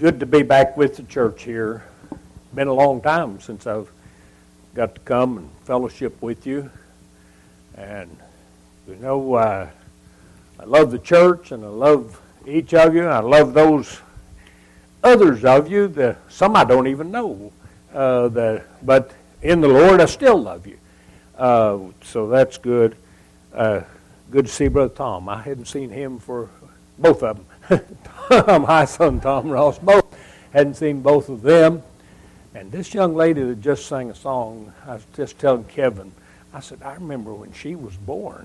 good to be back with the church here. It's been a long time since I've got to come and fellowship with you. And, I love the church and I love each of you. I love those others of you, some I don't even know. But in the Lord, I still love you. So that's good. Good to see Brother Tom. I hadn't seen him for both of them. My son Tom Ross, both. Hadn't seen both of them. And this young lady that just sang a song, I was just telling Kevin, I said, I remember when she was born.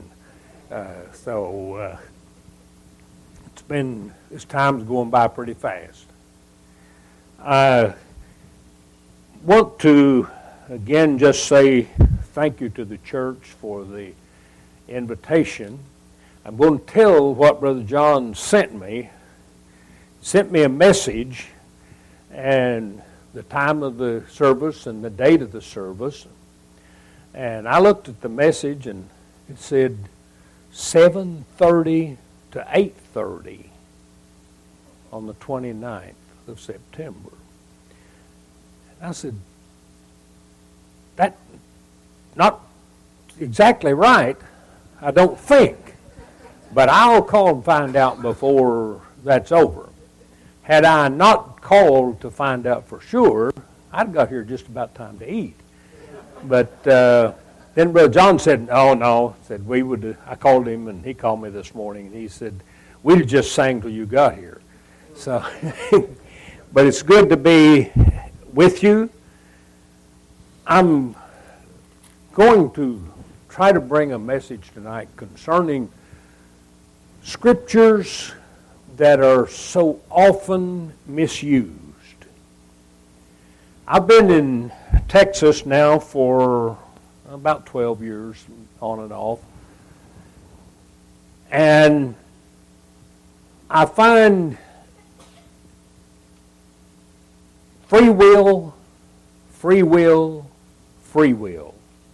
This time's going by pretty fast. I want to, again, just say thank you to the church for the invitation. I'm going to tell what Brother John sent me. Sent me a message and the time of the service and the date of the service. And I looked at the message and it said 7:30 to 8:30 on the 29th of September. And I said, that's not exactly right, I don't think. But I'll call and find out before that's over. Had I not called to find out for sure, I'd got here just about time to eat. But then Brother John said, "Oh no," said we would. I called him and he called me this morning and he said, "We'd just sang till you got here." So, but it's good to be with you. I'm going to try to bring a message tonight concerning scriptures that are so often misused. I've been in Texas now for about 12 years, on and off. And I find free will, free will, free will.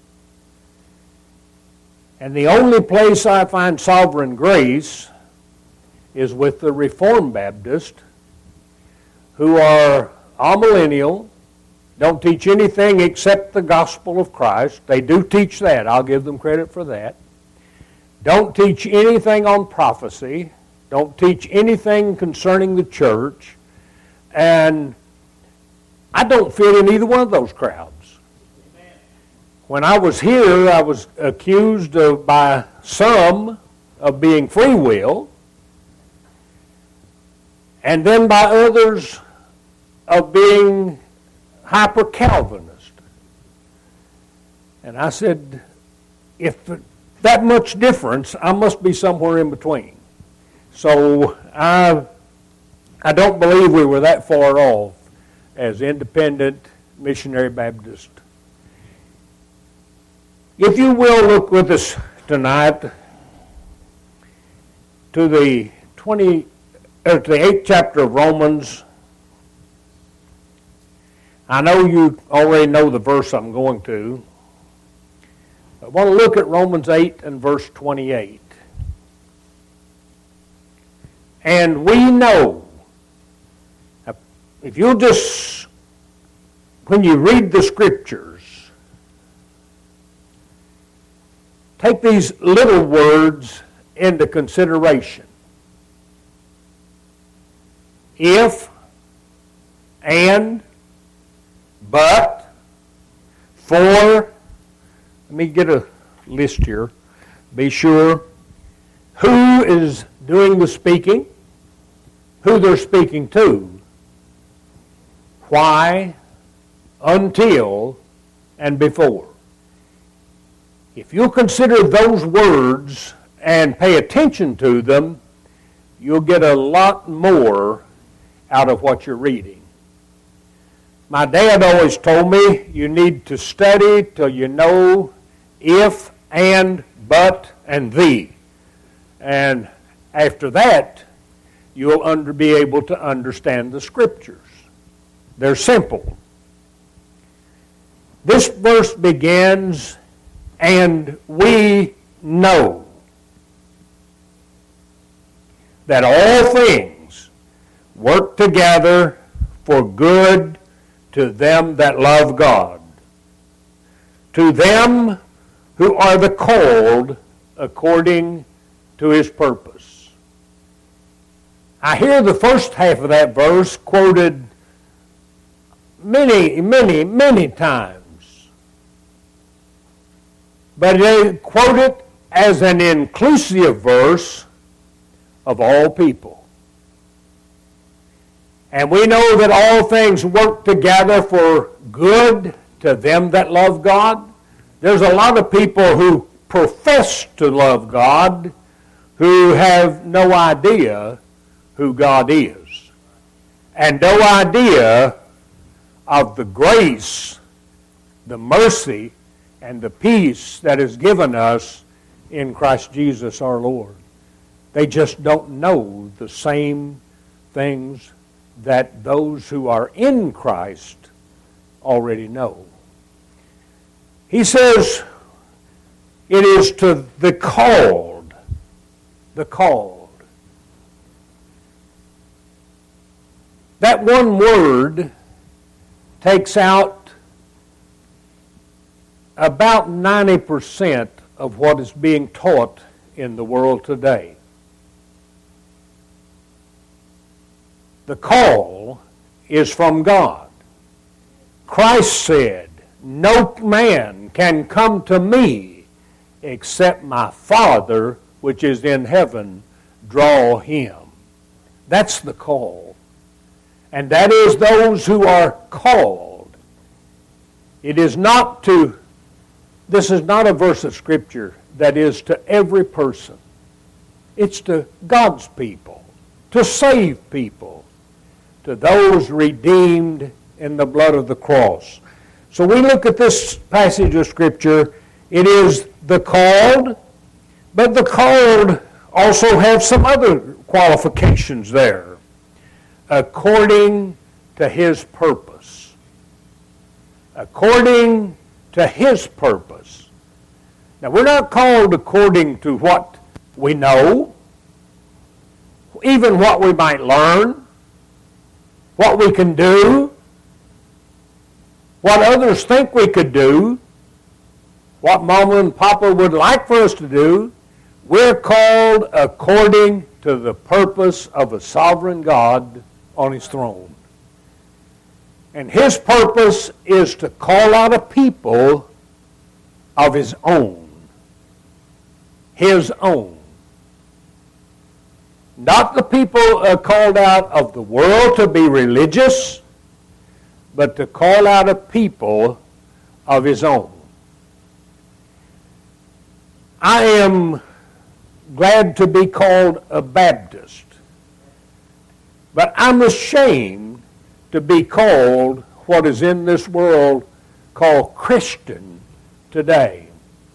And the only place I find sovereign grace is with the Reformed Baptists, who are amillennial, don't teach anything except the gospel of Christ. They do teach that. I'll give them credit for that. Don't teach anything on prophecy. Don't teach anything concerning the church. And I don't fit in either one of those crowds. When I was here, I was accused by some of being free will, and then by others of being hyper-Calvinist. And I said, if that much difference, I must be somewhere in between. So I don't believe we were that far off as independent missionary Baptists. If you will look with us tonight to the 8th chapter of Romans. I know you already know the verse I'm going to. I want to look at Romans 8 and verse 28. And we know, if you'll just, when you read the scriptures, take these little words into consideration. If, and, but, for, let me get a list here, be sure. Who is doing the speaking? Who they're speaking to? Why, until, and before. If you'll consider those words and pay attention to them, you'll get a lot more out of what you're reading. My dad always told me you need to study till you know if, and, but, and the. And after that, you'll be able to understand the scriptures. They're simple. This verse begins, and we know that all things work together for good to them that love God, to them who are the called according to his purpose. I hear the first half of that verse quoted many times. But they quote it as an inclusive verse of all people. And we know that all things work together for good to them that love God. There's a lot of people who profess to love God who have no idea who God is, and no idea of the grace, the mercy, and the peace that is given us in Christ Jesus our Lord. They just don't know the same things that those who are in Christ already know. He says it is to the called, the called. That one word takes out about 90% of what is being taught in the world today. The call is from God. Christ said, "No man can come to me except my Father which is in heaven draw him." That's the call. And that is those who are called. It is not to, this is not a verse of Scripture that is to every person. It's to God's people, to save people, to those redeemed in the blood of the cross. So we look at this passage of Scripture. It is the called, but the called also have some other qualifications there. According to his purpose. According to his purpose. Now, we're not called according to what we know, even what we might learn, what we can do, what others think we could do, what Mama and Papa would like for us to do. We're called according to the purpose of a sovereign God on his throne. And his purpose is to call out a people of his own. His own. Not the people called out of the world to be religious, but to call out a people of his own. I am glad to be called a Baptist. But I'm ashamed to be called what is in this world called Christian today.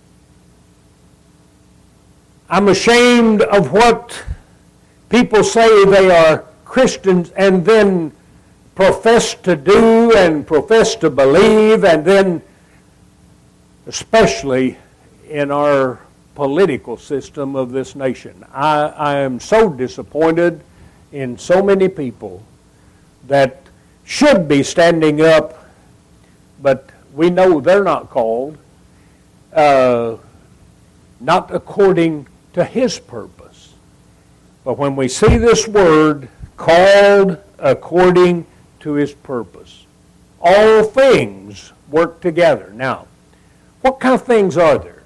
I'm ashamed of what people say they are Christians and then profess to do and profess to believe, and then especially in our political system of this nation. I am so disappointed in so many people that should be standing up, but we know they're not called, not according to his purpose. But when we see this word, called according to his purpose, all things work together. Now, what kind of things are there?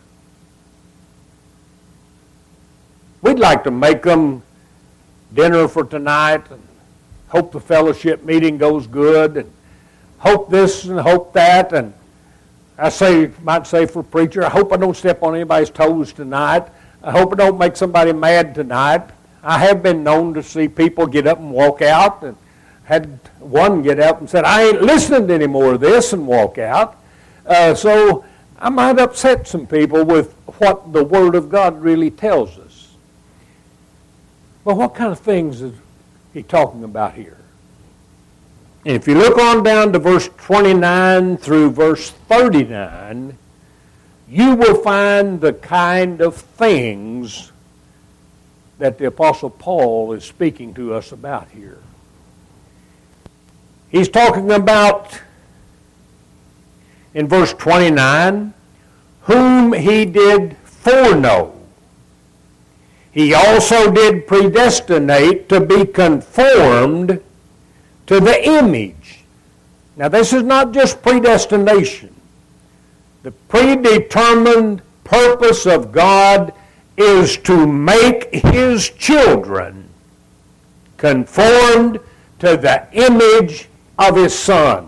We'd like to make them dinner for tonight, and hope the fellowship meeting goes good, and hope this and hope that, and might say for preacher, I hope I don't step on anybody's toes tonight. I hope I don't make somebody mad tonight. I have been known to see people get up and walk out, and had one get up and said, I ain't listening to any more of this, and walk out. So I might upset some people with what the Word of God really tells us. But what kind of things is he talking about here? And if you look on down to verse 29 through verse 39, you will find the kind of things that the Apostle Paul is speaking to us about here. He's talking about, in verse 29, whom he did foreknow. He also did predestinate to be conformed to the image. Now this is not just predestination. The predetermined purpose of God is to make His children conformed to the image of His Son.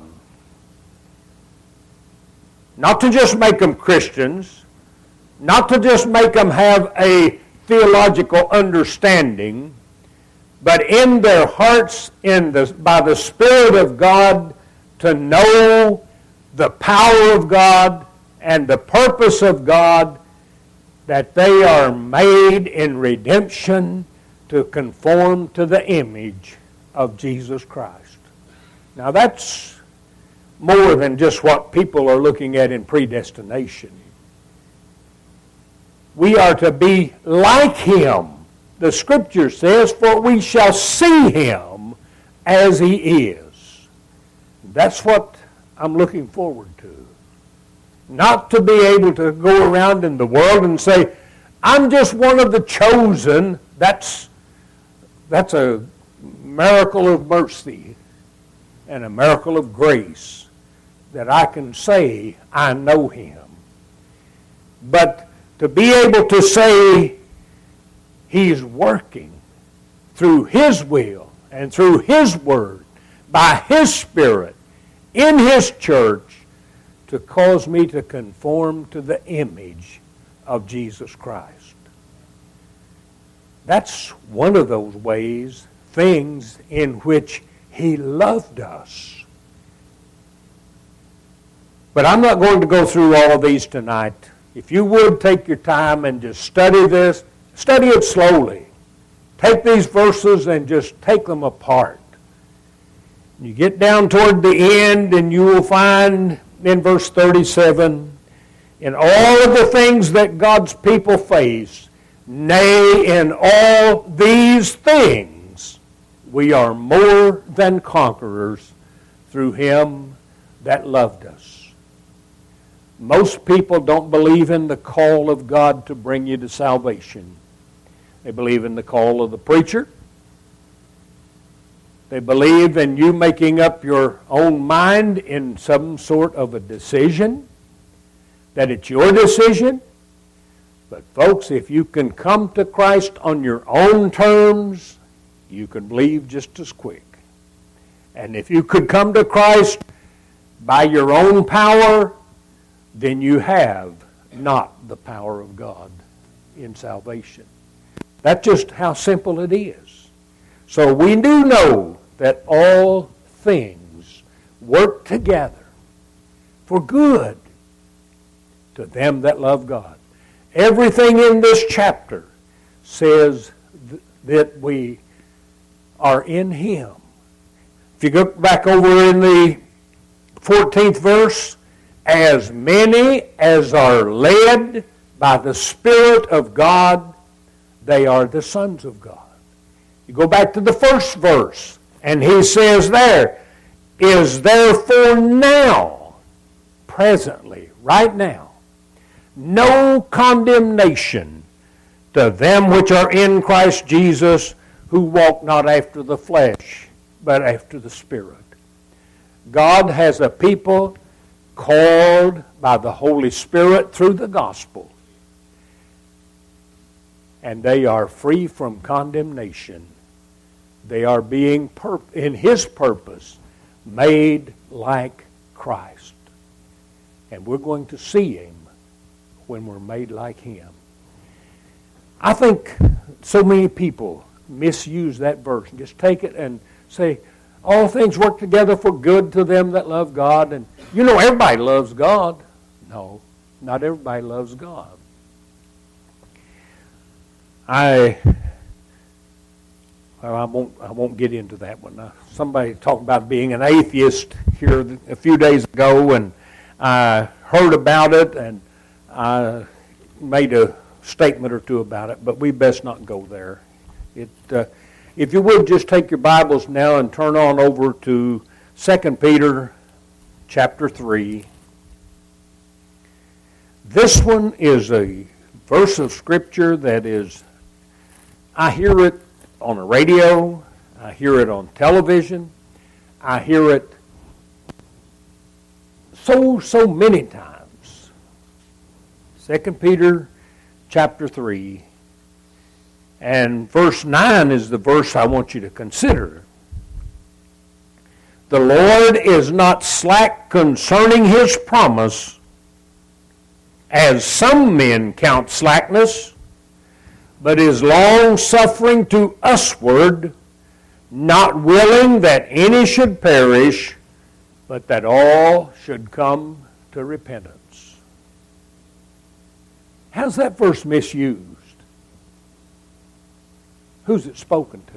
Not to just make them Christians, not to just make them have a theological understanding, but in their hearts, by the Spirit of God, to know the power of God and the purpose of God, that they are made in redemption to conform to the image of Jesus Christ. Now that's more than just what people are looking at in predestination. We are to be like Him. The Scripture says, for we shall see Him as He is. That's what I'm looking forward to. Not to be able to go around in the world and say, I'm just one of the chosen. That's a miracle of mercy and a miracle of grace that I can say I know Him. But to be able to say He's working through His will and through His Word, by His Spirit, in His church, to cause me to conform to the image of Jesus Christ. That's one of those ways, things in which He loved us. But I'm not going to go through all of these tonight. If you would take your time and just study this, study it slowly. Take these verses and just take them apart. You get down toward the end and you will find in verse 37, in all of the things that God's people face, nay, in all these things, we are more than conquerors through Him that loved us. Most people don't believe in the call of God to bring you to salvation. They believe in the call of the preacher. They believe in you making up your own mind in some sort of a decision, that it's your decision. But folks, if you can come to Christ on your own terms, you can believe just as quick. And if you could come to Christ by your own power, then you have not the power of God in salvation. That's just how simple it is. So we do know that all things work together for good to them that love God. Everything in this chapter says that we are in Him. If you go back over in the 14th verse, as many as are led by the Spirit of God, they are the sons of God. You go back to the first verse, and he says there, is therefore now, presently, right now, no condemnation to them which are in Christ Jesus, who walk not after the flesh, but after the Spirit. God has a people called by the Holy Spirit through the gospel, and they are free from condemnation. They are being, in His purpose, made like Christ. And we're going to see Him when we're made like Him. I think so many people misuse that verse and just take it and say, all things work together for good to them that love God. And you know, everybody loves God. No, not everybody loves God. I won't get into that one. Somebody talked about being an atheist here a few days ago, and I heard about it, and I made a statement or two about it, but we best not go there. If you would just take your Bibles now and turn on over to 2 Peter chapter 3. This one is a verse of Scripture that is, I hear it on the radio, I hear it on television, I hear it so many times. 2 Peter chapter 3 and verse 9 is the verse I want you to consider. The Lord is not slack concerning His promise, as some men count slackness, but is long-suffering to usward, not willing that any should perish, but that all should come to repentance. How's that verse misused? Who's it spoken to?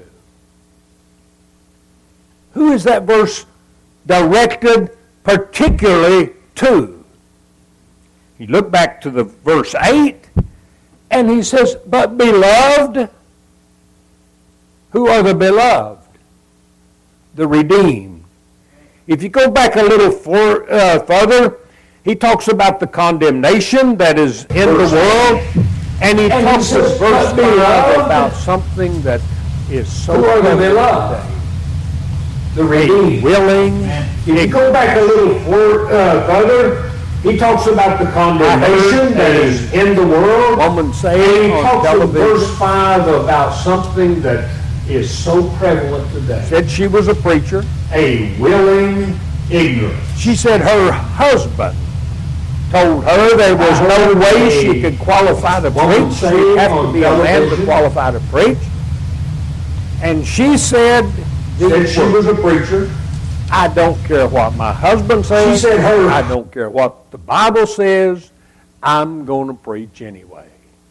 Who is that verse directed particularly to? You look back to the verse 8, and he says, but beloved, who are the beloved? The redeemed. If you go back a little further, he talks about the condemnation that is in the world, and he talks in verse 5 about something that is so beloved. The redeemed. Willing. If you go back a little further, he talks about the condemnation that is in the world. Woman saying on television. He talks in verse 5 about something that is so prevalent today. Said she was a preacher. A willing ignorant. She said her husband told her there was no way she could qualify to preach. She'd have to be a man to qualify to preach. And she said she was a preacher. I don't care what my husband says. She said I don't care what the Bible says. I'm going to preach anyway.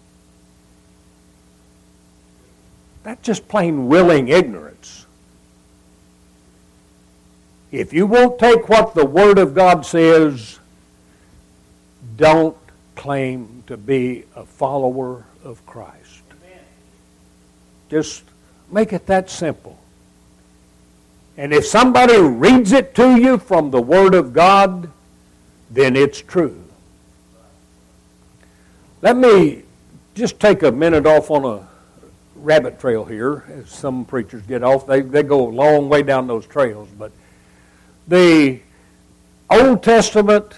That's just plain willing ignorance. If you won't take what the Word of God says, don't claim to be a follower of Christ. Amen. Just make it that simple. And if somebody reads it to you from the Word of God, then it's true. Let me just take a minute off on a rabbit trail here. As some preachers get off, they go a long way down those trails. But the Old Testament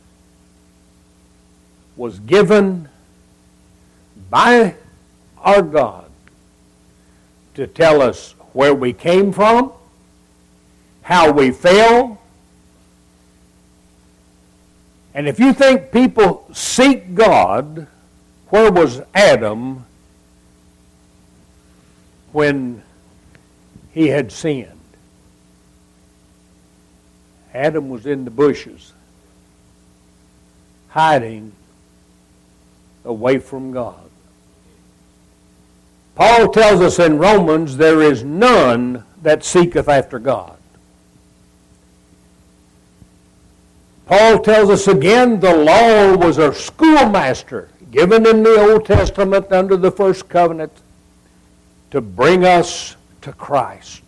was given by our God to tell us where we came from, how we fell. And if you think people seek God, where was Adam when he had sinned? Adam was in the bushes, hiding away from God. Paul tells us in Romans, there is none that seeketh after God. Paul tells us again, the law was a schoolmaster given in the Old Testament under the first covenant to bring us to Christ.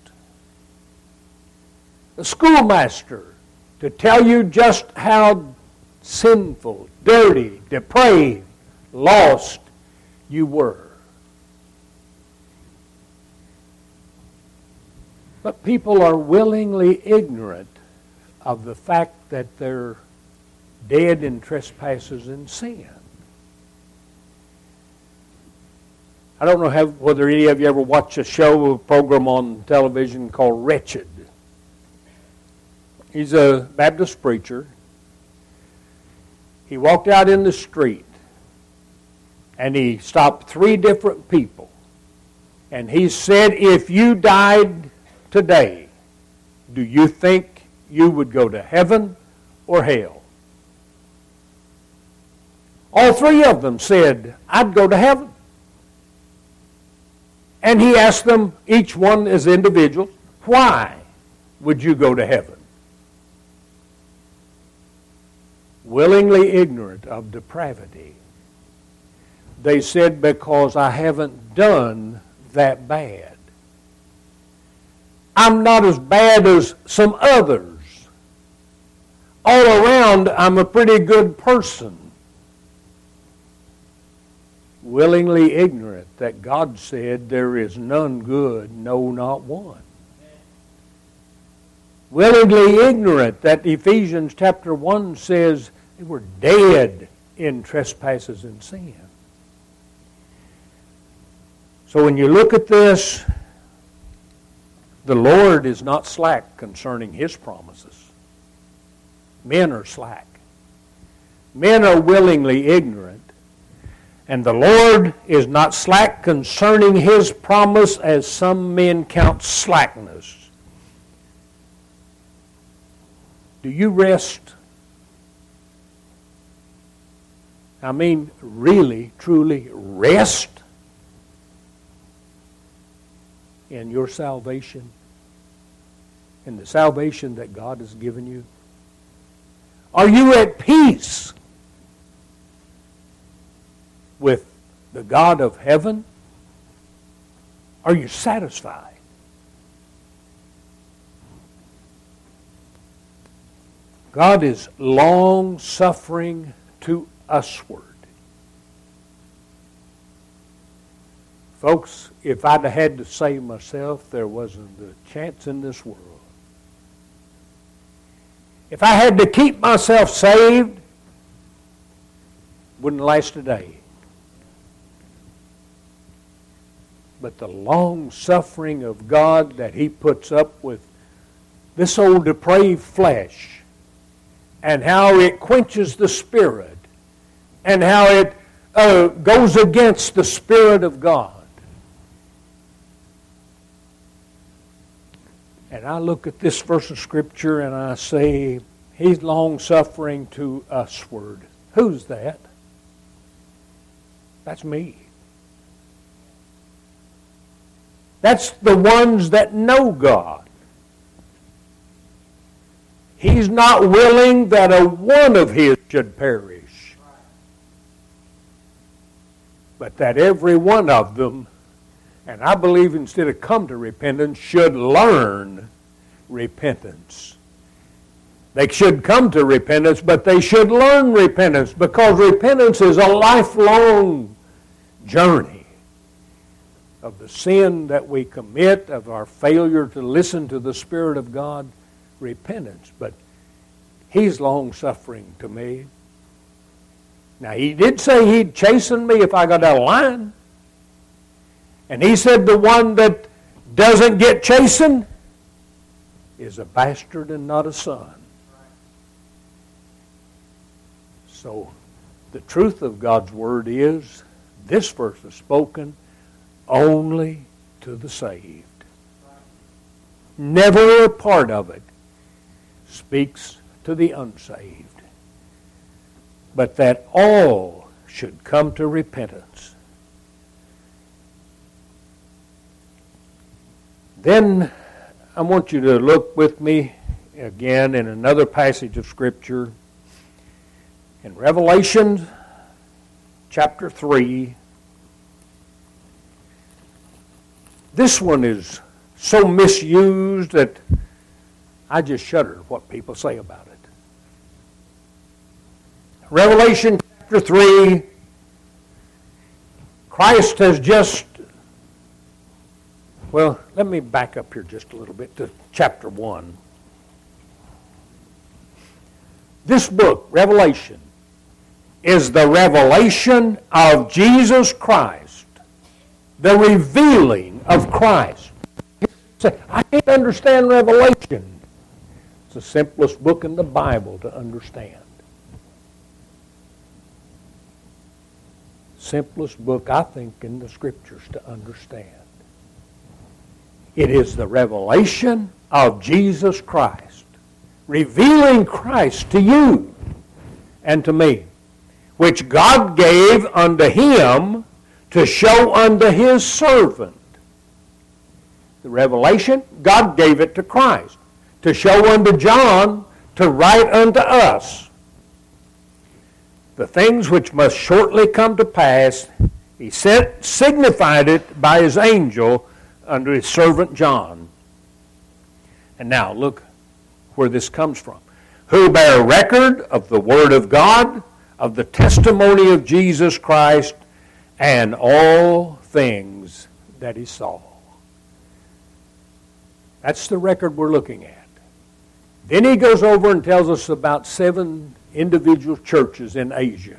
A schoolmaster to tell you just how sinful, dirty, depraved, lost you were. But people are willingly ignorant of the fact that they're dead in trespasses and sin. I don't know whether any of you ever watched a program on television called Wretched. He's a Baptist preacher. He walked out in the street and he stopped 3 different people. And he said, if you died today, do you think you would go to heaven or hell? All 3 of them said, I'd go to heaven. And he asked them, each one as individuals, why would you go to heaven? Willingly ignorant of depravity. They said, because I haven't done that bad. I'm not as bad as some others. all around I'm a pretty good person. Willingly ignorant that God said there is none good, no, not one. Willingly ignorant that Ephesians chapter 1 says they were dead in trespasses and sin. So when you look at this, the Lord is not slack concerning His promises. Men are slack. Men are willingly ignorant. And the Lord is not slack concerning His promise, as some men count slackness. Do you rest? I mean, really, truly rest in your salvation, in the salvation that God has given you? Are you at peace with the God of heaven? Are you satisfied? God is long-suffering to usward. Folks, if I'd have had to save myself, there wasn't a chance in this world. If I had to keep myself saved, wouldn't last a day. But the long-suffering of God that He puts up with this old depraved flesh, and how it quenches the Spirit, and how it goes against the Spirit of God. And I look at this verse of Scripture and I say, He's long-suffering to usward. Who's that? That's me. That's the ones that know God. He's not willing that a one of His should perish, but that every one of them, and I believe instead of come to repentance, should learn repentance. They should come to repentance, but they should learn repentance, because repentance is a lifelong journey of the sin that we commit, of our failure to listen to the Spirit of God. Repentance, but He's long-suffering to me. Now, He did say He'd chasten me if I got out of line. And He said the one that doesn't get chastened is a bastard and not a son. So, the truth of God's Word is, this verse is spoken only to the saved. Never a part of it speaks to the unsaved, but that all should come to repentance. Then I want you to look with me again in another passage of Scripture in Revelation chapter 3. This one is so misused that I just shudder what people say about it. Revelation chapter 3, Christ has just, well, let me back up here just a little bit to chapter 1. This book, Revelation, is the revelation of Jesus Christ, the revealing of Christ. You say, I can't understand Revelation. It's the simplest book in the Bible to understand. Simplest book, I think, in the Scriptures to understand. It is the revelation of Jesus Christ, revealing Christ to you and to me, which God gave unto Him to show unto His servant. The revelation, God gave it to Christ to show unto John, to write unto us. The things which must shortly come to pass, He signified it by His angel unto His servant John. And now look where this comes from. who bear record of the Word of God, of the testimony of Jesus Christ, and all things that he saw. That's the record we're looking at. Then he goes over and tells us about 7 individual churches in Asia.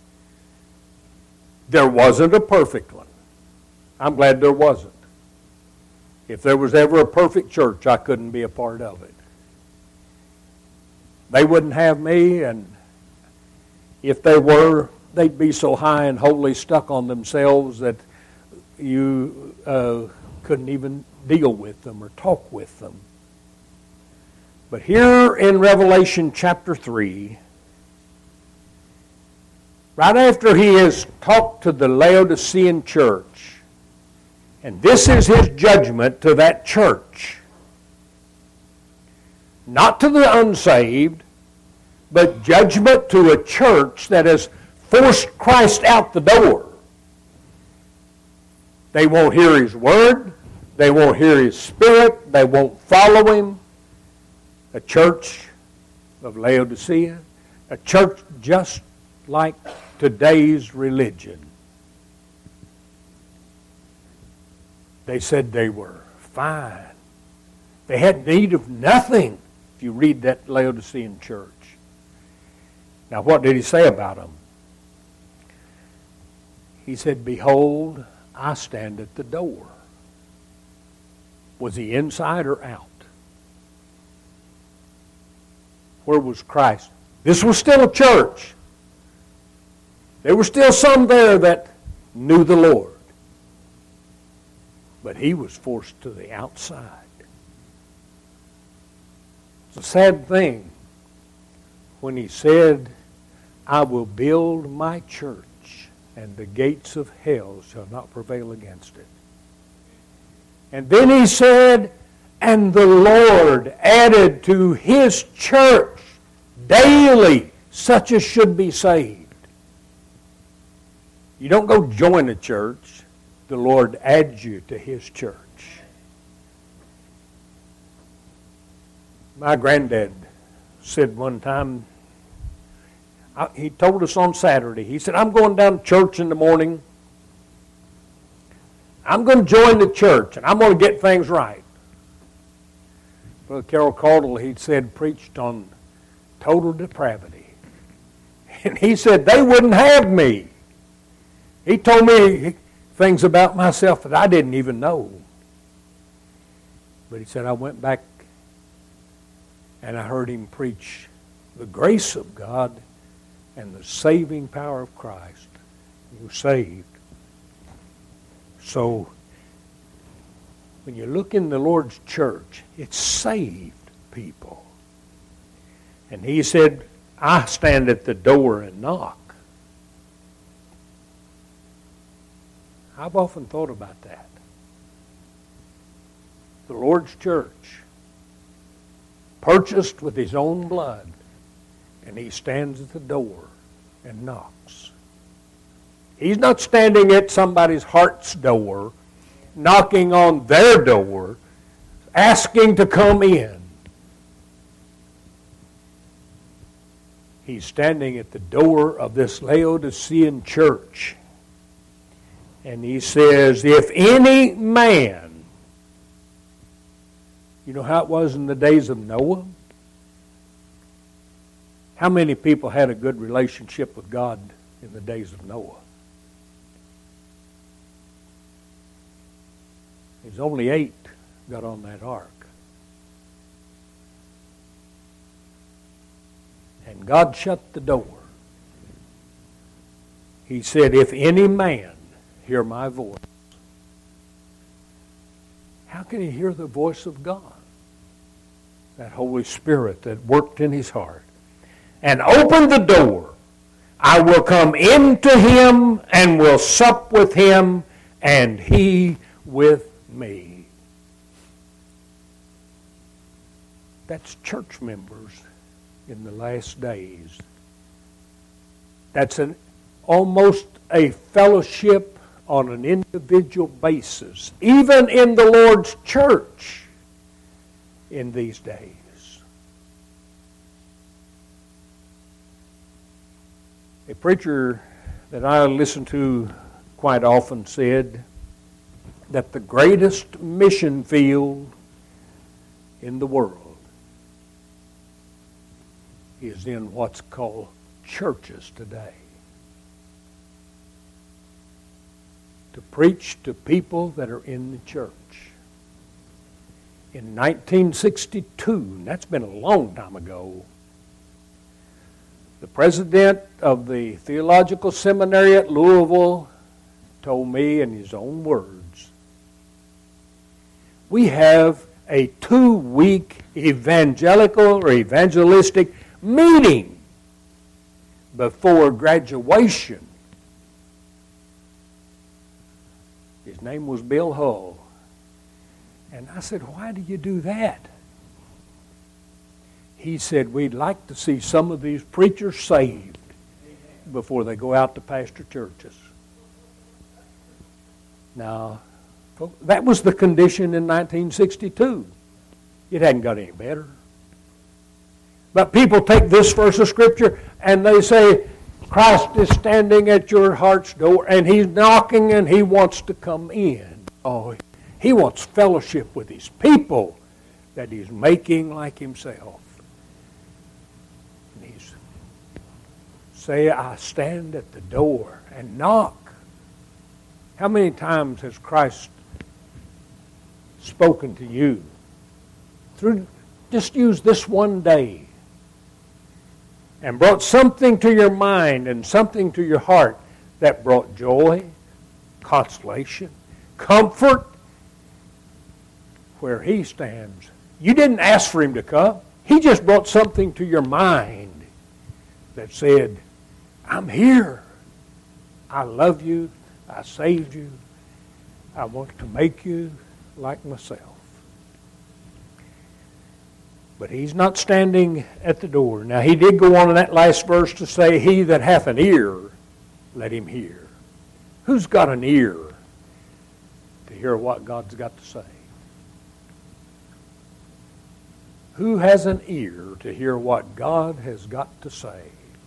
There wasn't a perfect one. I'm glad there wasn't. If there was ever a perfect church, I couldn't be a part of it. They wouldn't have me, and if they were, they'd be so high and wholly stuck on themselves that you couldn't even deal with them or talk with them. But here in Revelation chapter 3, right after he has talked to the Laodicean church, and this is his judgment to that church, not to the unsaved, but judgment to a church that has forced Christ out the door. They won't hear his word. They won't hear his spirit. They won't follow him. A church of Laodicea, a church just like today's religion. They said they were fine. They had need of nothing, if you read that Laodicean church. Now, what did he say about them? He said, "Behold, I stand at the door." Was he inside or out? Where was Christ? This was still a church. There were still some there that knew the Lord. But he was forced to the outside. It's a sad thing when he said, "I will build my church, and the gates of hell shall not prevail against it." And then he said, "And the Lord added to his church daily such as should be saved." You don't go join a church. The Lord adds you to his church. My granddad said one time, he told us on Saturday, he said, "I'm going down to church in the morning. I'm going to join the church, and I'm going to get things right." Brother Carroll Cardle, he said, preached on total depravity. And he said, they wouldn't have me. He told me things about myself that I didn't even know. But he said, I went back and I heard him preach the grace of God and the saving power of Christ. You're saved. So, when you look in the Lord's church, it's saved people. And he said, I stand at the door and knock. I've often thought about that. The Lord's church, purchased with his own blood, and he stands at the door and knocks. He's not standing at somebody's heart's door, knocking on their door, asking to come in. He's standing at the door of this Laodicean church. And he says, if any man, you know how it was in the days of Noah? How many people had a good relationship with God in the days of Noah? There's only 8 got on that ark. And God shut the door. He said, if any man hear my voice. How can he hear the voice of God? That Holy Spirit that worked in his heart. And open the door. I will come into him and will sup with him and he with me. That's church members in the last days. That's almost a fellowship on an individual basis, even in the Lord's church in these days. A preacher that I listen to quite often said that the greatest mission field in the world is in what's called churches today. To preach to people that are in the church. In 1962, and that's been a long time ago, the president of the Theological Seminary at Louisville told me in his own words, we have a 2-week evangelical or evangelistic meeting before graduation. His name was Bill Hull. And I said, why do you do that? He said, we'd like to see some of these preachers saved before they go out to pastor churches. Now, that was the condition in 1962. It hadn't got any better. But people take this verse of Scripture and they say, Christ is standing at your heart's door and He's knocking and He wants to come in. Oh, He wants fellowship with His people that He's making like Himself. And He's say, I stand at the door and knock. How many times has Christ spoken to you? Just use this one day and brought something to your mind and something to your heart that brought joy, consolation, comfort, where He stands. You didn't ask for Him to come. He just brought something to your mind that said, I'm here. I love you. I saved you. I want to make you like myself. But He's not standing at the door. Now, He did go on in that last verse to say, he that hath an ear, let him hear. Who's got an ear to hear what God's got to say? Who has an ear to hear what God has got to say?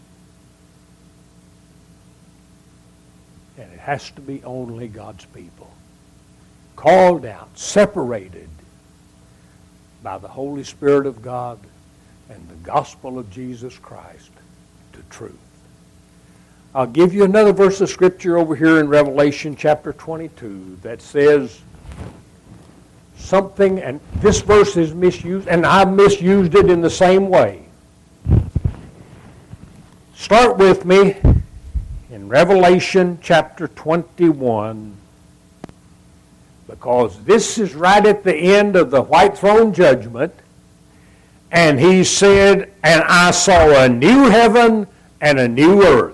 And it has to be only God's people. Called out, separated by the Holy Spirit of God and the gospel of Jesus Christ to truth. I'll give you another verse of Scripture over here in Revelation chapter 22 that says something, and this verse is misused, and I misused it in the same way. Start with me in Revelation chapter 21, because this is right at the end of the white throne judgment, and He said, and I saw a new heaven and a new earth.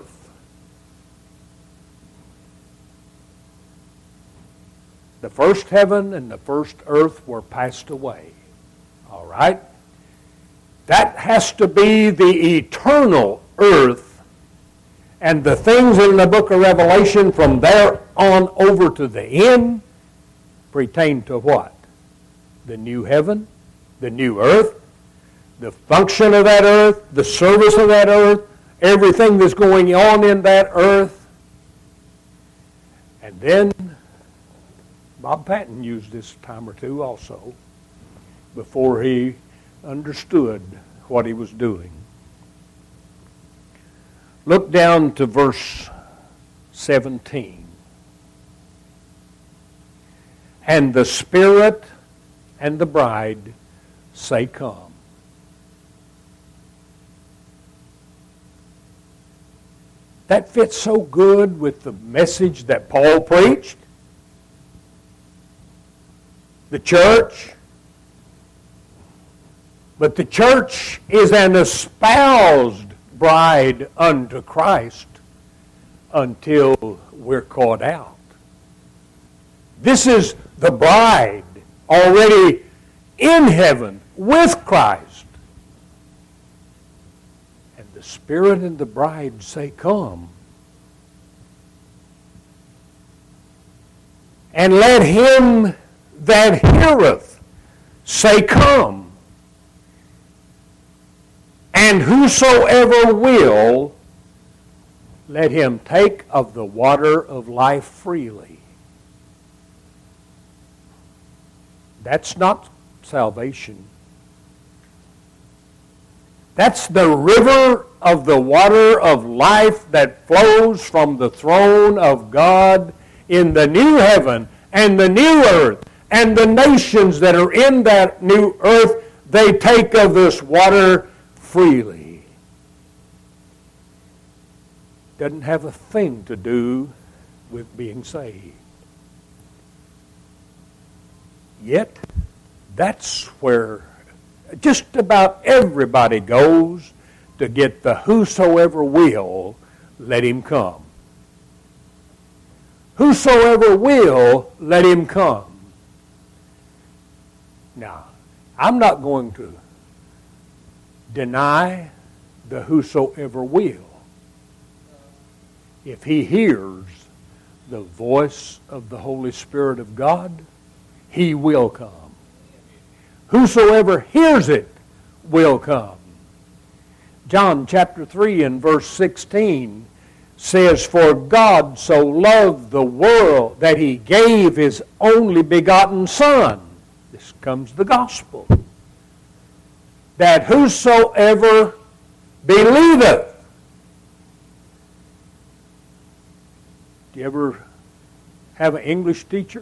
The first heaven and the first earth were passed away. All right? That has to be the eternal earth. And the things in the book of Revelation from there on over to the end pertain to what? The new heaven, the new earth, the function of that earth, the service of that earth, everything that's going on in that earth. And then Bob Patton used this a time or two also before he understood what he was doing. Look down to verse 17. And the Spirit and the bride say, come. That fits so good with the message that Paul preached. The church. But the church is an espoused bride unto Christ until we're caught out. This is the bride already in heaven with Christ. And the Spirit and the bride say, come. And let him that heareth say, come. And whosoever will, let him take of the water of life freely. That's not salvation. That's the river of the water of life that flows from the throne of God in the new heaven and the new earth. And the nations that are in that new earth, they take of this water freely. Doesn't have a thing to do with being saved. Yet, that's where just about everybody goes to get the whosoever will, let him come. Whosoever will, let him come. Now, I'm not going to deny the whosoever will. If he hears the voice of the Holy Spirit of God, he will come. Whosoever hears it will come. John chapter 3 and verse 16 says, "For God so loved the world that he gave his only begotten Son." This comes the gospel. "That whosoever believeth." Do you ever have an English teacher?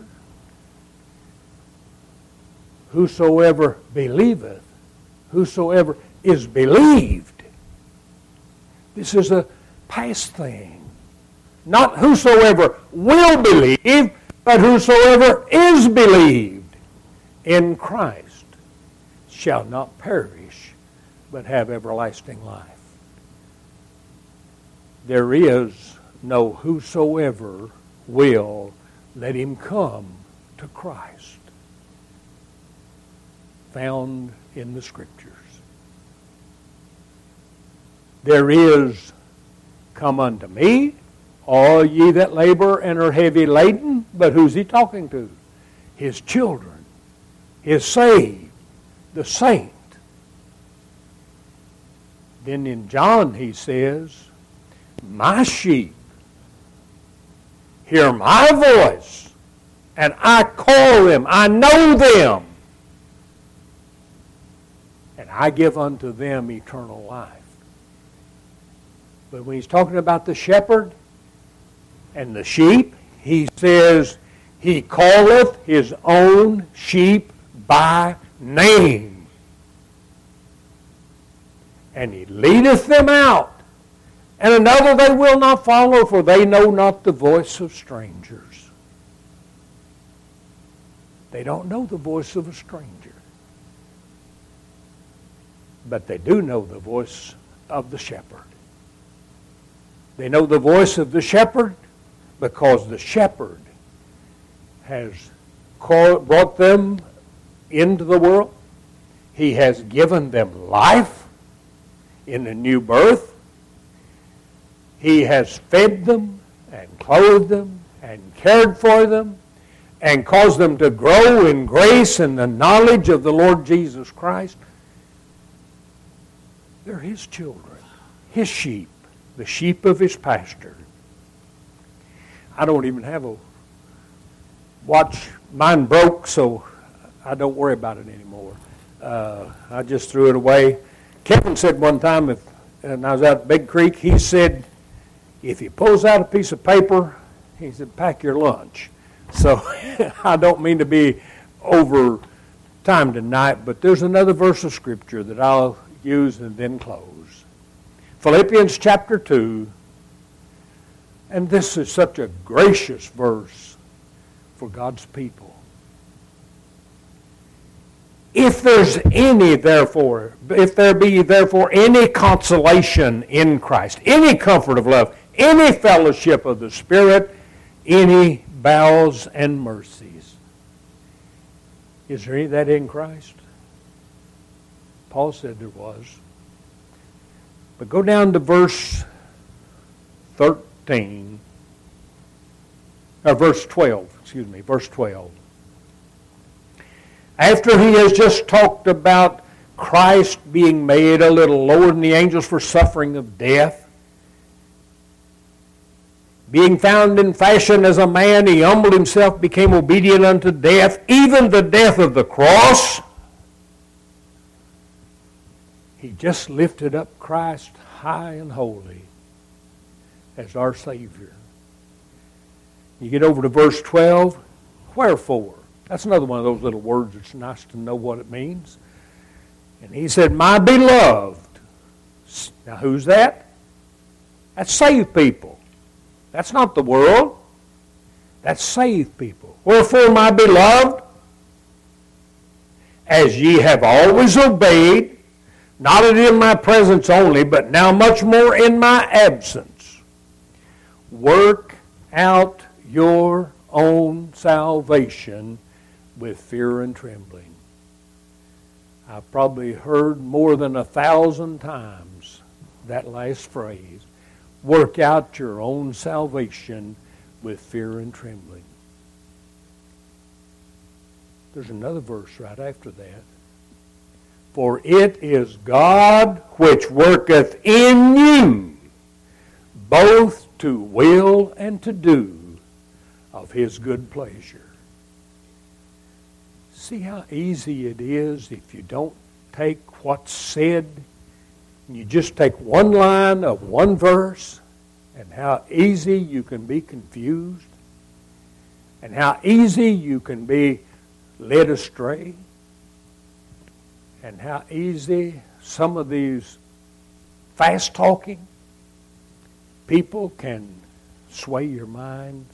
Whosoever believeth, whosoever is believed. This is a past thing. Not whosoever will believe, but whosoever is believed in Christ shall not perish, but have everlasting life. There is no whosoever will, let him come to Christ, found in the Scriptures. There is, "Come unto me, all ye that labor and are heavy laden." But who's he talking to? His children, his saved, the saint. Then in John he says, "My sheep hear my voice, and I call them, I know them, and I give unto them eternal life." But when he's talking about the shepherd and the sheep, he says, "He calleth his own sheep by name, and he leadeth them out. And another they will not follow, for they know not the voice of strangers." They don't know the voice of a stranger. But they do know the voice of the shepherd. They know the voice of the shepherd because the shepherd has brought them into the world. He has given them life in a new birth. He has fed them and clothed them and cared for them and caused them to grow in grace and the knowledge of the Lord Jesus Christ. They're his children, his sheep, the sheep of his pasture. I don't even have a watch. Mine broke, so I don't worry about it anymore. I just threw it away. Kevin said one time, and I was out at Big Creek, he said, if he pulls out a piece of paper, he said, pack your lunch. So I don't mean to be over time tonight, but there's another verse of Scripture that I'll use and then close. Philippians chapter 2, and this is such a gracious verse for God's people. If there be therefore any consolation in Christ, any comfort of love, any fellowship of the Spirit, any bowels and mercies. Is there any of that in Christ? Paul said there was. But go down to verse 13, or verse 12, verse 12. After he has just talked about Christ being made a little lower than the angels for suffering of death, Being found in fashion as a man, he humbled himself, became obedient unto death, even the death of the cross. He just lifted up Christ high and holy as our Savior. You get over to verse 12, wherefore? That's another one of those little words that's nice to know what it means. And he said, my beloved. Now who's that? That's saved people. That's not the world. That's saved people. Wherefore, my beloved, as ye have always obeyed, not in my presence only, but now much more in my absence, work out your own salvation with fear and trembling. I've probably heard more than 1,000 times that last phrase. Work out your own salvation with fear and trembling. There's another verse right after that. For it is God which worketh in you, both to will and to do of his good pleasure. See how easy it is if you don't take what's said, and you just take one line of one verse, and how easy you can be confused, and how easy you can be led astray, and how easy some of these fast-talking people can sway your minds.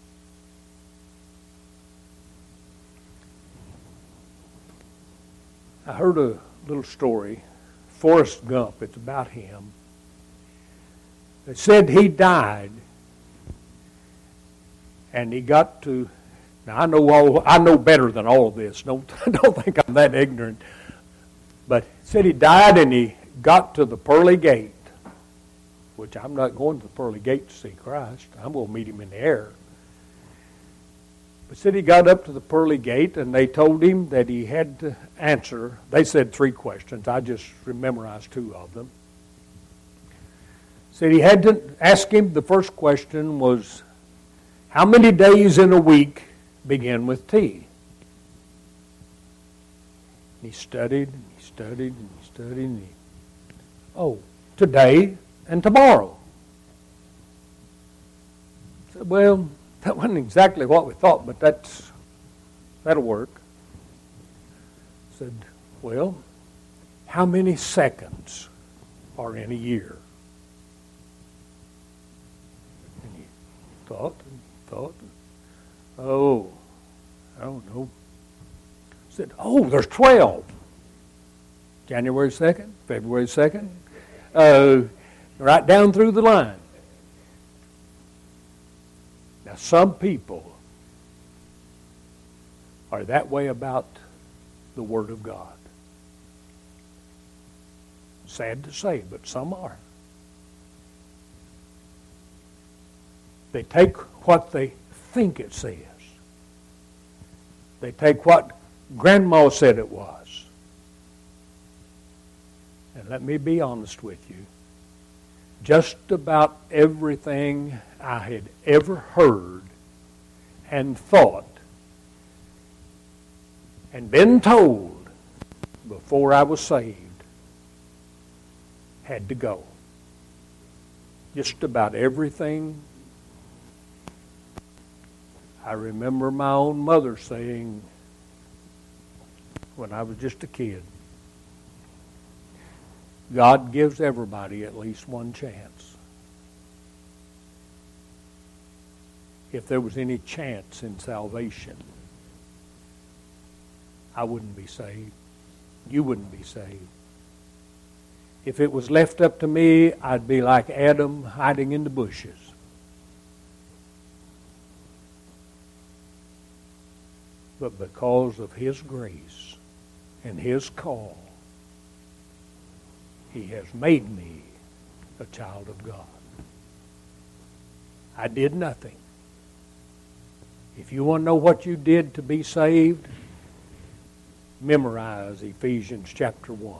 I heard a little story, Forrest Gump, it's about him. It said he died, and he got to, now I know better than all of this, don't think I'm that ignorant, but it said he died and he got to the pearly gate, which I'm not going to the pearly gate to see Christ, I'm going to meet him in the air. But said he got up to the pearly gate and they told him that he had to answer. They said 3 questions. I just memorized 2 of them. Said he had to ask him, the first question was, how many days in a week begin with T? And he studied, and he studied, and he studied, and today and tomorrow. I said, well, that wasn't exactly what we thought, but that'll work. I said, well, how many seconds are in a year? And he thought. Oh, I don't know. I said, there's 12. January 2nd, February 2nd, right down through the line. Now, some people are that way about the Word of God. Sad to say, but some are. They take what they think it says. They take what Grandma said it was. And let me be honest with you. Just about everything I had ever heard and thought and been told before I was saved had to go. Just about everything. I remember my own mother saying when I was just a kid, God gives everybody at least one chance. If there was any chance in salvation, I wouldn't be saved. You wouldn't be saved. If it was left up to me, I'd be like Adam hiding in the bushes. But because of His grace and His call, He has made me a child of God. I did nothing. If you want to know what you did to be saved, memorize Ephesians chapter 1.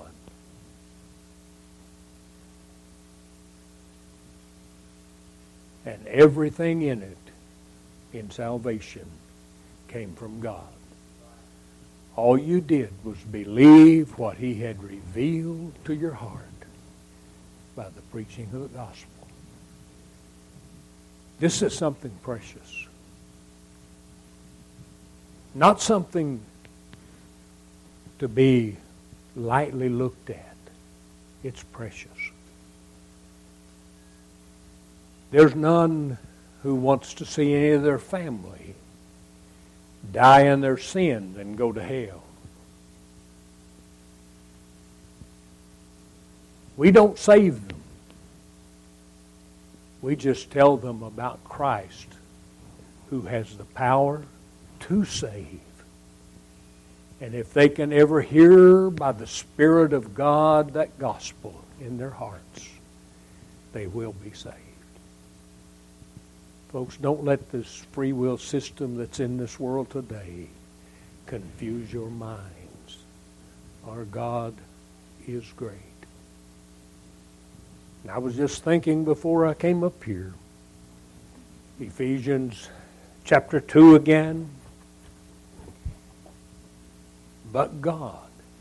And everything in it, in salvation, came from God. All you did was believe what He had revealed to your heart by the preaching of the gospel. This is something precious. Not something to be lightly looked at. It's precious. There's none who wants to see any of their family die in their sins and go to hell. We don't save them. We just tell them about Christ, who has the power to save. And if they can ever hear by the Spirit of God that gospel in their hearts, they will be saved. Folks, don't let this free will system that's in this world today confuse your minds. Our God is great. And I was just thinking before I came up here, Ephesians chapter 2 again. But God.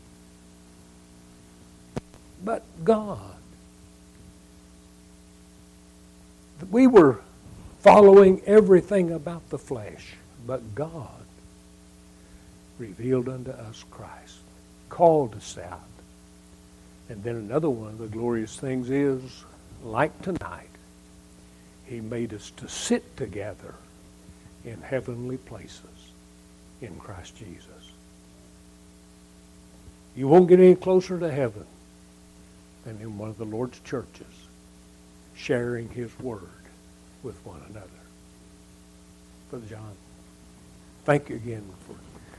But God. We were following everything about the flesh, but God revealed unto us Christ, called us out. And then another one of the glorious things is, like tonight, He made us to sit together in heavenly places in Christ Jesus. You won't get any closer to heaven than in one of the Lord's churches, sharing His Word with one another. Brother John, thank you again for